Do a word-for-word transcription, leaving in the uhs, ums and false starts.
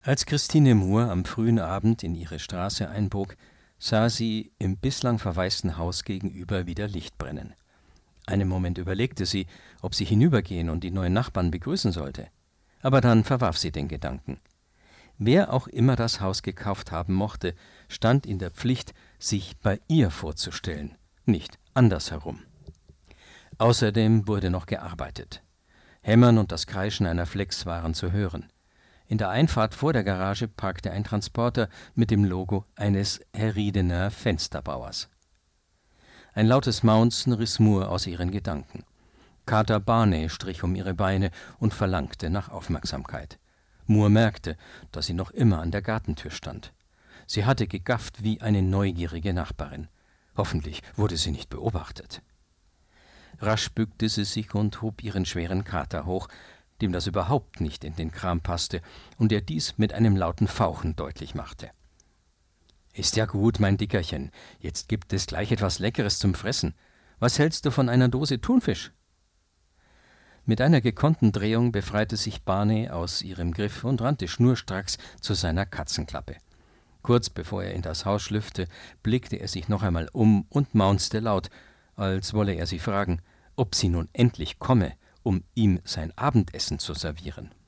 Als Christine Moore am frühen Abend in ihre Straße einbog, sah sie im bislang verwaisten Haus gegenüber wieder Licht brennen. Einen Moment überlegte sie, ob sie hinübergehen und die neuen Nachbarn begrüßen sollte. Aber dann verwarf sie den Gedanken. Wer auch immer das Haus gekauft haben mochte, stand in der Pflicht, sich bei ihr vorzustellen, nicht andersherum. Außerdem wurde noch gearbeitet. Hämmern und das Kreischen einer Flex waren zu hören. In der Einfahrt vor der Garage parkte ein Transporter mit dem Logo eines Herriedener Fensterbauers. Ein lautes Maunzen riss Moore aus ihren Gedanken. Kater Barney strich um ihre Beine und verlangte nach Aufmerksamkeit. Moore merkte, dass sie noch immer an der Gartentür stand. Sie hatte gegafft wie eine neugierige Nachbarin. Hoffentlich wurde sie nicht beobachtet. Rasch bückte sie sich und hob ihren schweren Kater hoch, dem das überhaupt nicht in den Kram passte und der dies mit einem lauten Fauchen deutlich machte. »Ist ja gut, mein Dickerchen, jetzt gibt es gleich etwas Leckeres zum Fressen. Was hältst du von einer Dose Thunfisch?« Mit einer gekonnten Drehung befreite sich Barney aus ihrem Griff und rannte schnurstracks zu seiner Katzenklappe. Kurz bevor er in das Haus schlüpfte, blickte er sich noch einmal um und maunzte laut, als wolle er sie fragen, ob sie nun endlich komme, um ihm sein Abendessen zu servieren.